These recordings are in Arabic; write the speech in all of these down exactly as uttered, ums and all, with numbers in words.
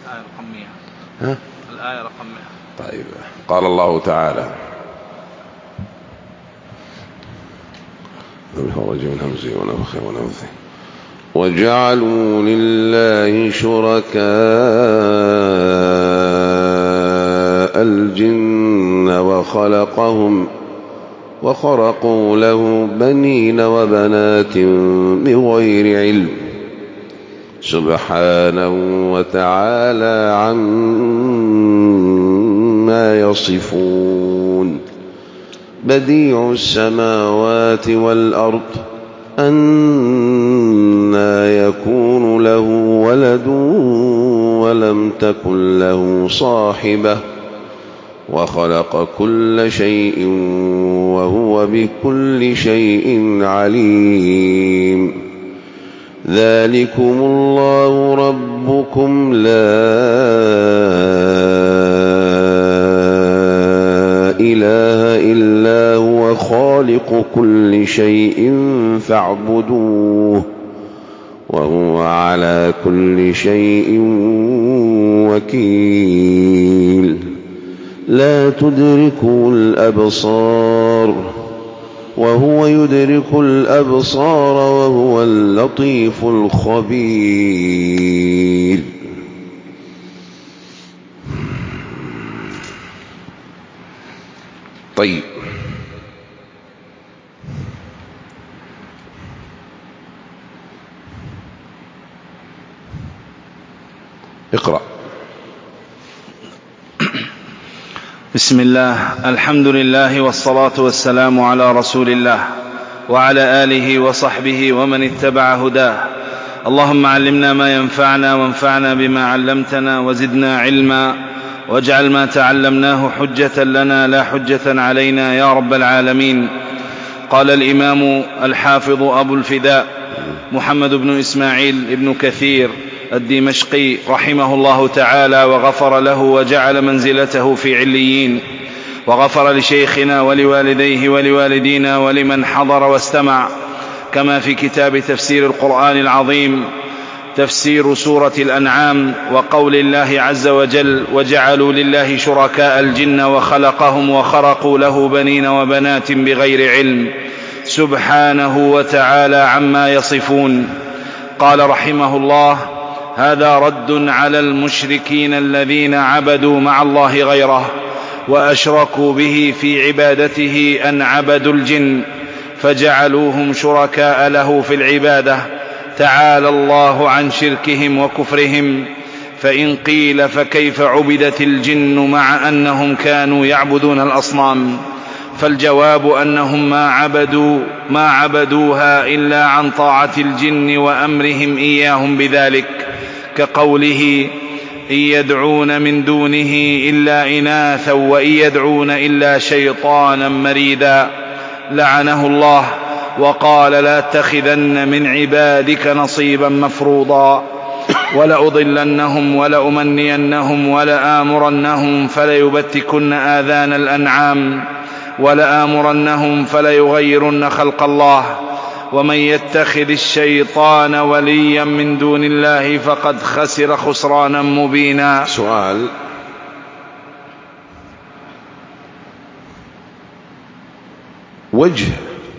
الآية رقم مئة. ها؟ الآية رقم مئة. طيب، قال الله تعالى وجعلوا لله شركاء الجن وخلقهم وخرقوا له بنين وبنات بغير علم سبحانه وتعالى عما يصفون. بديع السماوات والأرض أنى يكون له ولد ولم تكن له صاحبة وخلق كل شيء وهو بكل شيء عليم. ذلكم الله ربكم لا إله إلا هو خالق كل شيء فاعبدوه وهو على كل شيء وكيل. لا تدركه الأبصار وهو يدرك الأبصار وهو اللطيف الخبير. طيب، اقرأ. بسم الله، الحمد لله والصلاة والسلام على رسول الله وعلى آله وصحبه ومن اتبع هداه. اللهم علمنا ما ينفعنا وانفعنا بما علمتنا وزدنا علما واجعل ما تعلمناه حجة لنا لا حجة علينا يا رب العالمين. قال الإمام الحافظ أبو الفداء محمد بن إسماعيل بن كثير الدمشقي رحمه الله تعالى وغفر له وجعل منزلته في عليين، وغفر لشيخنا ولوالديه ولوالدينا ولمن حضر واستمع، كما في كتاب تفسير القرآن العظيم تفسير سورة الأنعام وقول الله عز وجل وجعلوا لله شركاء الجن وخلقهم وخرقوا له بنين وبنات بغير علم سبحانه وتعالى عما يصفون. قال رحمه الله: هذا رد على المشركين الذين عبدوا مع الله غيره وأشركوا به في عبادته أن عبدوا الجن فجعلوهم شركاء له في العبادة، تعالى الله عن شركهم وكفرهم. فإن قيل فكيف عبدت الجن مع أنهم كانوا يعبدون الأصنام؟ فالجواب أنهم ما عبدوا ما عبدوها إلا عن طاعة الجن وأمرهم إياهم بذلك، كقوله: إن يدعون من دونه إلا إناثا وإن يدعون إلا شيطانا مريدا، لعنه الله وقال: لا تتخذن من عبادك نصيبا مفروضا، ولأضلنهم ولأمنينهم ولآمرنهم فليبتكن آذان الأنعام ولآمرنهم فليغيرن خلق الله. ومن يتخذ الشيطان وليا من دون الله فقد خسر خسرانا مبينا. سؤال: وجه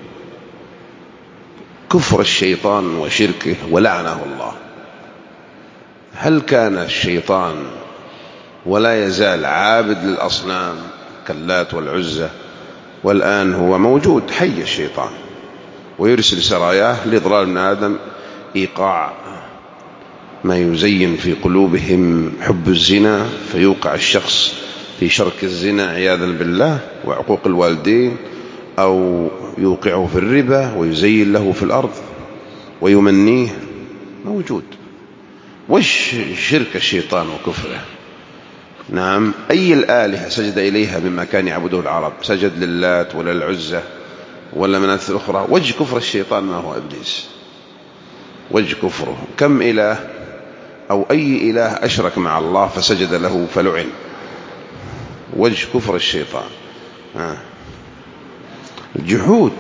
كفر الشيطان وشركه ولعنه الله، هل كان الشيطان ولا يزال عابد للأصنام كاللات والعزى، والآن هو موجود حي الشيطان ويرسل سراياه لإضلال ابن آدم، إيقاع ما يزين في قلوبهم حب الزنا فيوقع الشخص في شرك الزنا عياذا بالله وعقوق الوالدين، أو يوقعه في الربا ويزين له في الأرض ويمنيه، موجود. وش شرك الشيطان وكفره؟ نعم، أي الآلهة سجد إليها مما كان يعبده العرب؟ سجد للات ولا العزة ولا مناث الأخرى. وجه كفر الشيطان ما هو إبليس، وجه كفره كم إله أو أي إله أشرك مع الله فسجد له فلعن، وجه كفر الشيطان آه. الجحود،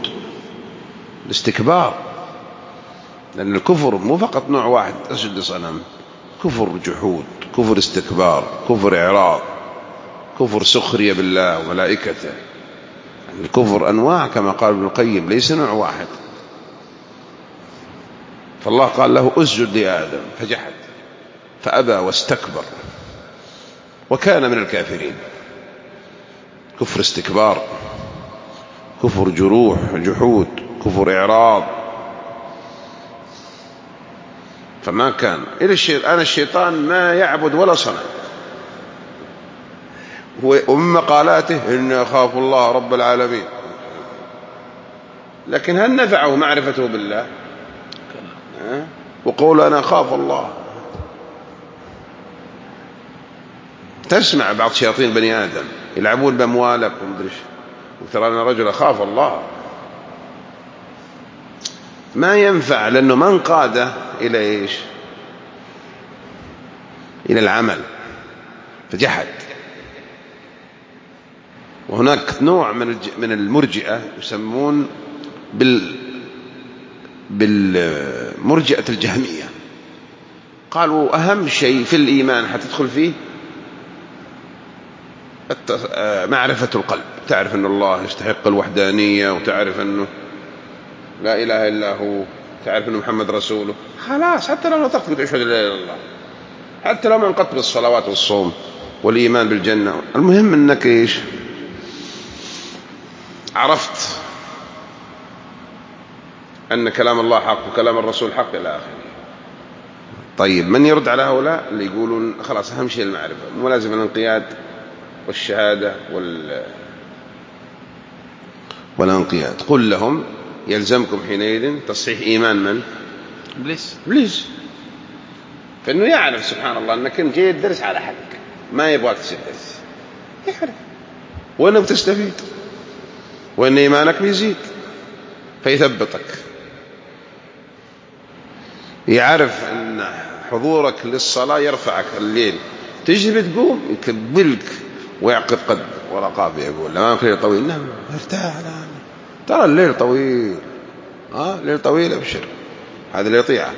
الاستكبار، لأن الكفر مو فقط نوع واحد، أسجد لصنم، كفر جحود، كفر استكبار، كفر إعراض، كفر سخرية بالله وملائكته. الكفر أنواع كما قال ابن القيم، ليس نوع واحد. فالله قال له اسجد لآدم فجحد فأبى واستكبر وكان من الكافرين. كفر استكبار، كفر جروح جحود، كفر إعراض. فما كان إلى الشيطان الشيطان ما يعبد ولا صنم، ومن مقالاته إني أخاف الله رب العالمين، لكن هل نفعه معرفته بالله؟ وقول أنا أخاف الله. تسمع بعض شياطين بني آدم يلعبون بأموالك ومدريش، وترى أنا رجل أخاف الله. ما ينفع، لأنه من قاده إلى إيش؟ إلى العمل، فجحد. وهناك نوع من من المرجئة يسمون بال بالمرجئة الجهمية، قالوا أهم شيء في الإيمان حتدخل فيه معرفة القلب، تعرف أن الله يستحق الوحدانية، وتعرف أنه لا إله إلا هو، تعرف أنه محمد رسوله، خلاص. حتى لو نطقت بتشهد لا إله إلا الله، حتى لو ما انقطت بالصلوات والصوم والإيمان بالجنة، المهم أنك إيش؟ عرفت أن كلام الله حق وكلام الرسول حق إلى آخره. طيب، من يرد على هؤلاء اللي يقولون خلاص أهم شيء المعرفة، مو لازم الانقياد والشهادة وال... والانقياد؟ قل لهم يلزمكم حينئذ تصحيح إيمان من؟ إبليس. إبليس. فإنه يعرف سبحان الله أنك جاي الدرس على حق، ما يبغاك تسير درس، يعرف وأنك تستفيد وأن إيمانك بيزيد فيثبتك. يعرف أن حضورك للصلاة يرفعك الليل، تجي بتقوم يكبلك ويعقد قد ورقابه، يقول لما كان الليل طويل نعم ارتاح الآن، ترى الليل طويل، آه الليل طويل أبشر، هذا اللي يطيعه.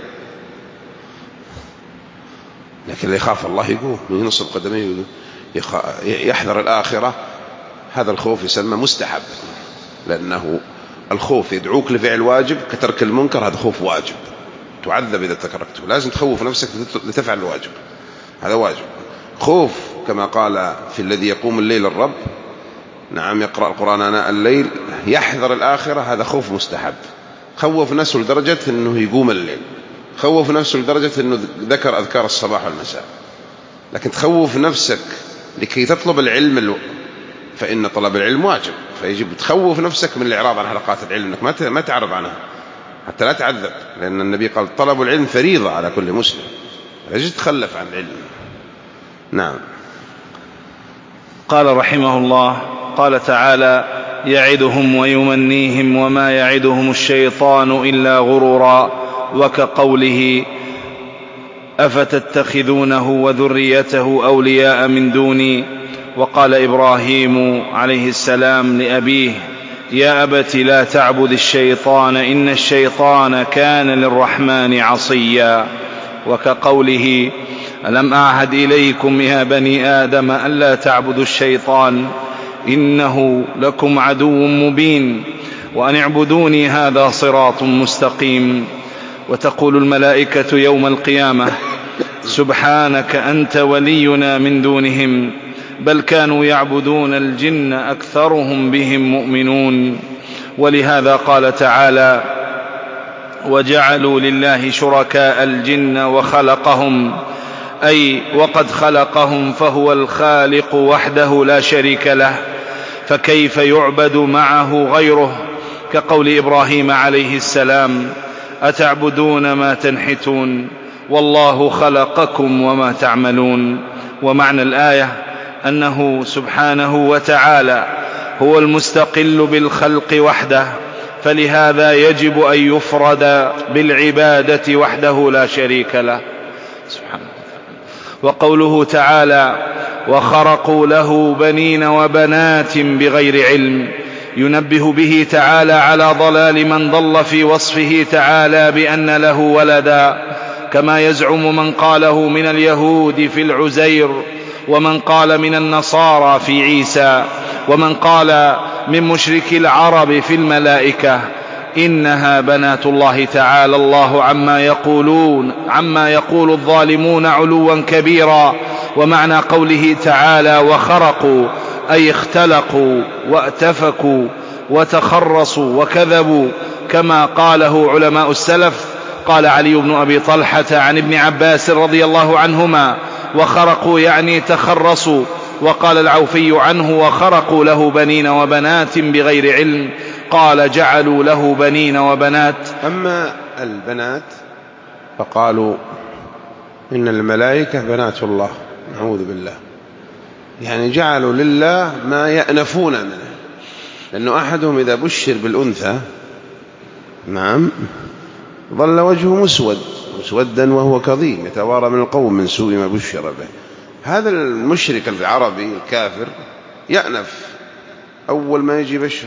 لكن اللي يخاف الله يقوم ينصب قدميه، يحذر الآخرة. هذا الخوف يسمى مستحب، لأنه الخوف يدعوك لفعل واجب كترك المنكر، هذا خوف واجب تعذب إذا تركته، لازم تخوف نفسك لتفعل الواجب، هذا واجب. خوف كما قال في الذي يقوم الليل الرب، نعم يقرأ القرآن آناء الليل يحذر الآخرة، هذا خوف مستحب. خوف نفسه لدرجة أنه يقوم الليل، خوف نفسه لدرجة أنه ذكر أذكار الصباح والمساء. لكن تخوف نفسك لكي تطلب العلم، فإن طلب العلم واجب، فيجب تخوف نفسك من الإعراض عن حلقات العلم، أنك ما تعرض عنها حتى لا تعذب، لأن النبي قال طلب العلم فريضة على كل مسلم، لا يجب تتخلف عن العلم. نعم. قال رحمه الله، قال تعالى: يعدهم ويمنيهم وما يعدهم الشيطان إلا غرورا. وكقوله: أفتتخذونه وذريته أولياء من دوني. وقال إبراهيم عليه السلام لأبيه: يا أبت لا تعبد الشيطان إن الشيطان كان للرحمن عصيا. وكقوله: ألم أعهد إليكم يا بني آدم ألا تعبدوا الشيطان إنه لكم عدو مبين وأن اعبدوني هذا صراط مستقيم. وتقول الملائكة يوم القيامة: سبحانك أنت ولينا من دونهم بل كانوا يعبدون الجن أكثرهم بهم مؤمنون. ولهذا قال تعالى: وجعلوا لله شركاء الجن وخلقهم، أي وقد خلقهم فهو الخالق وحده لا شريك له، فكيف يعبد معه غيره؟ كقول إبراهيم عليه السلام: أتعبدون ما تنحتون والله خلقكم وما تعملون. ومعنى الآية أنه سبحانه وتعالى هو المستقل بالخلق وحده، فلهذا يجب أن يفرد بالعبادة وحده لا شريك له سبحانه. وقوله تعالى: وخرقوا له بنين وبنات بغير علم، ينبه به تعالى على ضلال من ضل في وصفه تعالى بأن له ولدا، كما يزعم من قاله من اليهود في العزير، ومن قال من النصارى في عيسى، ومن قال من مشركي العرب في الملائكة. إنها بنات الله تعالى الله عما يقولون عما يقول الظالمون علوا كبيرا. ومعنى قوله تعالى وخرقوا أي اختلقوا واتفكوا وتخرصوا وكذبوا، كما قاله علماء السلف. قال علي بن أبي طلحة عن ابن عباس رضي الله عنهما وخرقوا يعني تخرصوا. وقال العوفي عنه وخرقوا له بنين وبنات بغير علم، قال جعلوا له بنين وبنات. أما البنات فقالوا إن الملائكة بنات الله، نعوذ بالله، يعني جعلوا لله ما يأنفون منه، لأنه أحدهم إذا بشر بالأنثى نعم ظل وجهه مسود مسودا وهو كظيم يتوارى من القوم من سوء ما بشر به. هذا المشرك العربي الكافر يأنف أول ما يجي بشر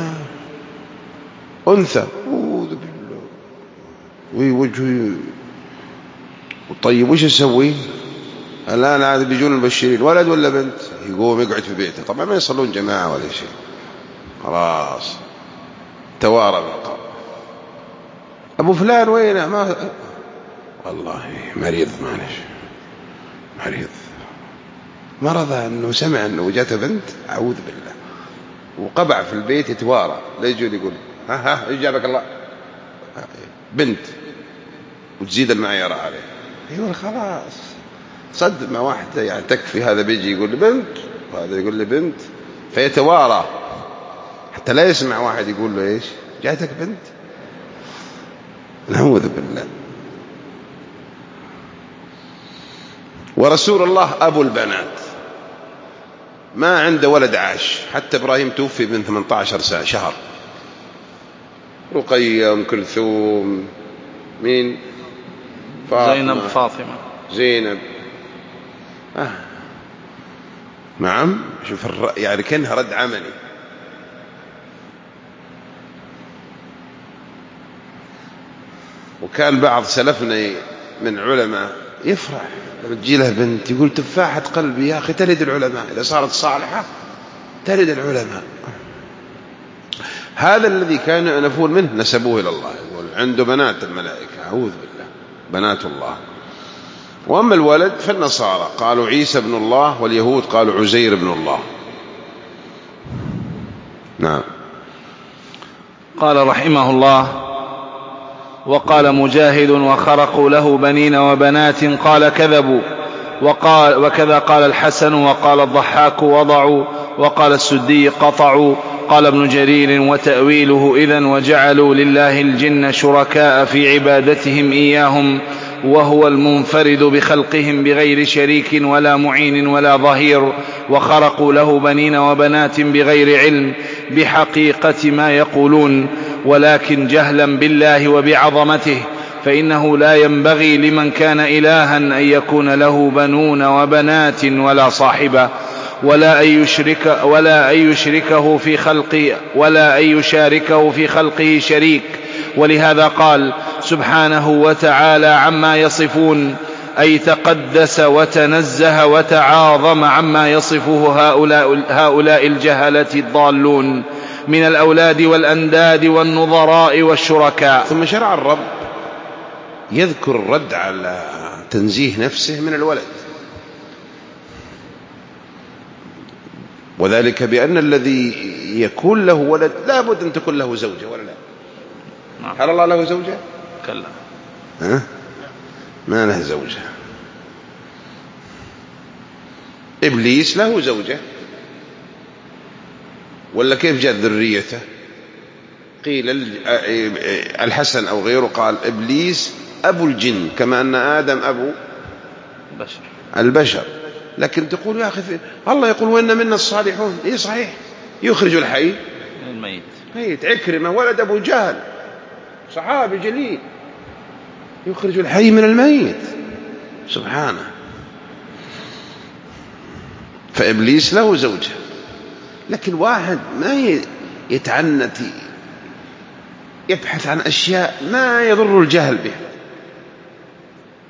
آه. أنثى أعوذ بالله ووجهه. طيب وش يسوي الآن؟ عاد بيجون المبشرين ولد ولا بنت، يقوم يقعد في بيته، طبعا ما يصلون جماعة ولا شيء، خلاص توارى من القوم. أبو فلان وين؟ ما والله مريض، معلش مريض، مرض أنه سمع أنه جاته بنت، أعوذ بالله، وقبع في البيت يتوارى، لا يجون يقول ها ها يجابك الله بنت، وتزيد المعيار عليه. يقول خلاص صدق مع واحدة يعني تكفي، هذا بيجي يقول لي بنت وهذا يقول لي بنت، فيتوارى حتى لا يسمع واحد يقول له إيش جاتك بنت. نعوذ بالله. ورسول الله أبو البنات، ما عنده ولد عاش، حتى إبراهيم توفي من ثمانية عشر شهر. رقية، أم كلثوم، مين؟ فاطمة. زينب فاطمة زينب آه. نعم شوف الر... يعني كأنها رد عملي. وكان بعض سلفنا من علماء يفرح لما تجي له بنت، يقول تفاحة قلبي يا أخي تلد العلماء، إذا صارت صالحة تلد العلماء. هذا الذي كانوا يأنفون منه نسبوه إلى الله، يقول عنده بنات الملائكة، أعوذ بالله، بنات الله. وأما الولد فالنصارى قالوا عيسى ابن الله، واليهود قالوا عزير ابن الله. نعم. قال رحمه الله وقال مجاهد وخرقوا له بنين وبنات قال كذبوا، وقال وكذا قال الحسن، وقال الضحاك وضعوا، وقال السدي قطعوا. قال ابن جرير وتأويله إذن وجعلوا لله الجن شركاء في عبادتهم إياهم، وهو المنفرد بخلقهم بغير شريك ولا معين ولا ظهير. وخرقوا له بنين وبنات بغير علم بحقيقة ما يقولون، ولكن جهلا بالله وبعظمته، فإنه لا ينبغي لمن كان إلها أن يكون له بنون وبنات ولا صاحبة، ولا أن يشرك ولا أن يشركه في خلقه ولا أن يشاركه في خلقه شريك. ولهذا قال سبحانه وتعالى عما يصفون، أي تقدس وتنزه وتعاظم عما يصفه هؤلاء, هؤلاء الجهلة الضالون من الأولاد والأنداد والنظراء والشركاء. ثم شرع الرب يذكر الرد على تنزيه نفسه من الولد، وذلك بأن الذي يكون له ولد لا بد أن تكون له زوجة، ولا لا؟ هل الله له زوجة؟ كلا، ها؟ ما له زوجة. إبليس له زوجة، ولا كيف جاءت ذريته؟ قيل الحسن أو غيره قال إبليس أبو الجن، كما أن آدم أبو البشر البشر. لكن تقول يا أخي الله يقول وإن منا الصالحون، إيه صحيح، يخرج الحي من الميت. ميت. عكرمة ولد أبو جهل صحابي جليل، يخرج الحي من الميت سبحانه. فإبليس له زوجة، لكن واحد ما يتعنت يبحث عن أشياء ما يضر الجهل بها،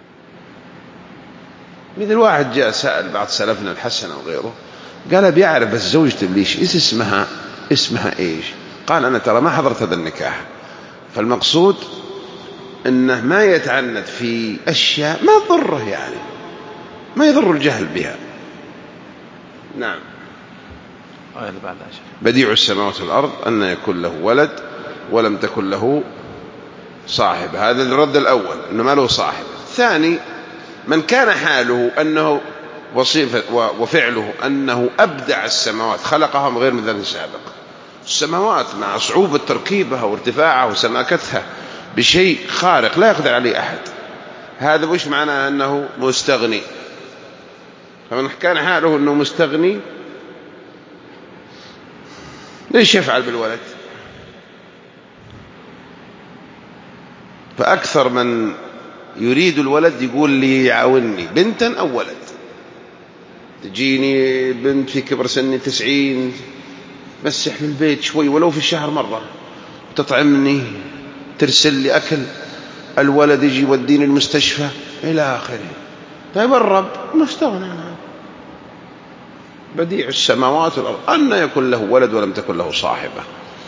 مثل واحد جاء سأل بعض سلفنا الحسن أو غيره، قال بيعرف بس زوجته ليش إيش اسمها اسمها إيش؟ قال أنا ترى ما حضرت هذا النكاح. فالمقصود أنه ما يتعند في أشياء ما تضره، يعني ما يضر الجهل بها. نعم. بديع السماوات والأرض أن يكون له ولد ولم تكن له صاحب. هذا الرد الأول، أنه ما له صاحب. الثاني، من كان حاله أنه وفعله أنه أبدع السماوات، خلقها من غير مثال سابق. السماوات مع صعوبة تركيبها وارتفاعها وسماكتها بشيء خارق لا يقدر عليه أحد، هذا وش معناه؟ أنه مستغني. فمن كان حاله أنه مستغني ليش يفعل بالولد؟ فأكثر من يريد الولد يقول لي يعاونني بنتا أو ولد. تجيني بنت في كبر سني تسعين مسح في البيت شوي ولو في الشهر مرة، تطعمني، ترسل لي أكل، الولد يجي يوديني المستشفى إلى آخره. طيب الرب مستغنى عنه، بديع السماوات والأرض أن يكون له ولد ولم تكن له صاحبة.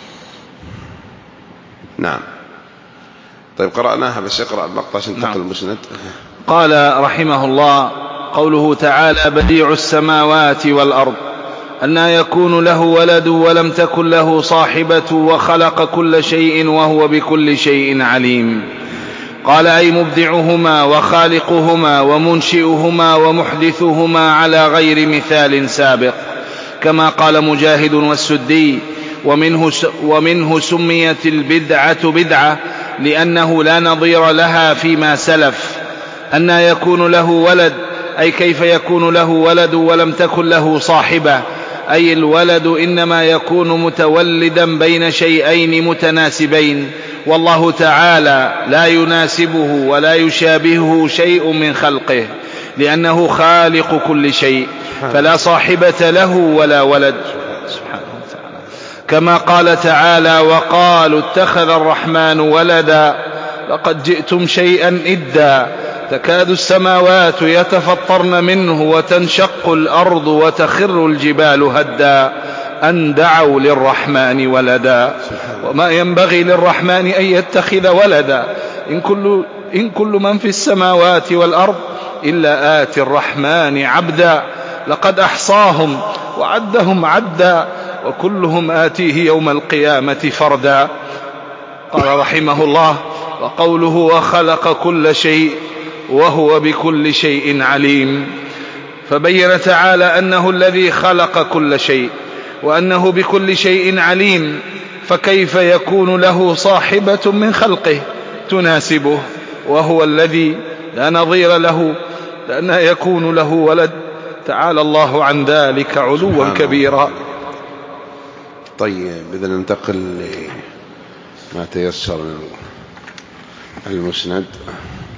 نعم. طيب قرأناها بس اقرأ المقطع عشان تنتقل المسند. قال رحمه الله: قوله تعالى: بديع السماوات والأرض أن يكون له ولد ولم تكن له صاحبة وخلق كل شيء وهو بكل شيء عليم. قال: أي مبدعهما وخالقهما ومنشئهما ومحدثهما على غير مثال سابق، كما قال مجاهد والسدي: ومنه, ومنه سميت البدعة بدعة لأنه لا نظير لها فيما سلف. أن يكون له ولد أي كيف يكون له ولد ولم تكن له صاحبة، أي الولد إنما يكون متولدا بين شيئين متناسبين، والله تعالى لا يناسبه ولا يشابهه شيء من خلقه، لأنه خالق كل شيء، فلا صاحبة له ولا ولد سبحانه وتعالى. كما قال تعالى: وقالوا اتخذ الرحمن ولدا لقد جئتم شيئا إدا تكاد السماوات يتفطرن منه وتنشق الأرض وتخر الجبال هدا أن دعوا للرحمن ولدا وما ينبغي للرحمن أن يتخذ ولدا إن كل, إن كل من في السماوات والأرض إلا آتي الرحمن عبدا لقد أحصاهم وعدهم عدا وكلهم آتيه يوم القيامة فردا. قال رحمه الله: وقوله: وخلق كل شيء وهو بكل شيء عليم. فبين تعالى أنه الذي خلق كل شيء وأنه بكل شيء عليم، فكيف يكون له صاحبة من خلقه تناسبه وهو الذي لا نظير له، لأن يكون له ولد؟ تعالى الله عن ذلك علوا كبيرا. طيب إذا ننتقل لما تيسر المسند.